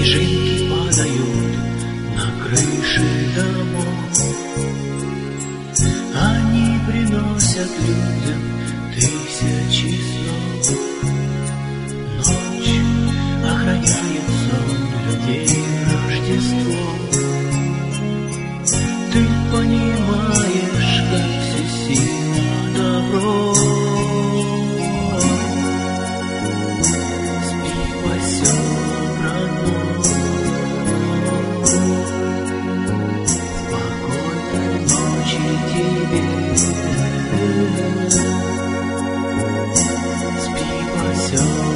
Снежинки падают на крыши домов. Они приносят людям тысячи снов. Ночь охраняет сон людей Рождество. Ты понимаешь, как всесильно добро. Спи, поселок родной, спокойной ночи тебе. Спи, поселок.